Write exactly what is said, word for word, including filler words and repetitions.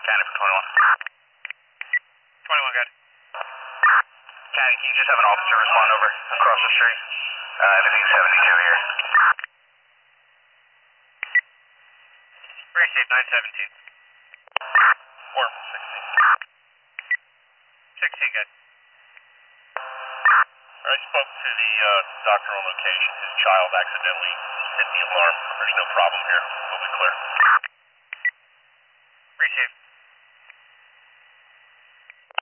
County for twenty-one. twenty-one, good. County, can you just have an officer respond over across the street? Uh, everything seventy-two here. Receive nine seventeen. Warm, sixteen. sixteen, good. I spoke to the uh, doctor on location. His child accidentally hit the alarm. There's no problem here. We'll be clear. Receive.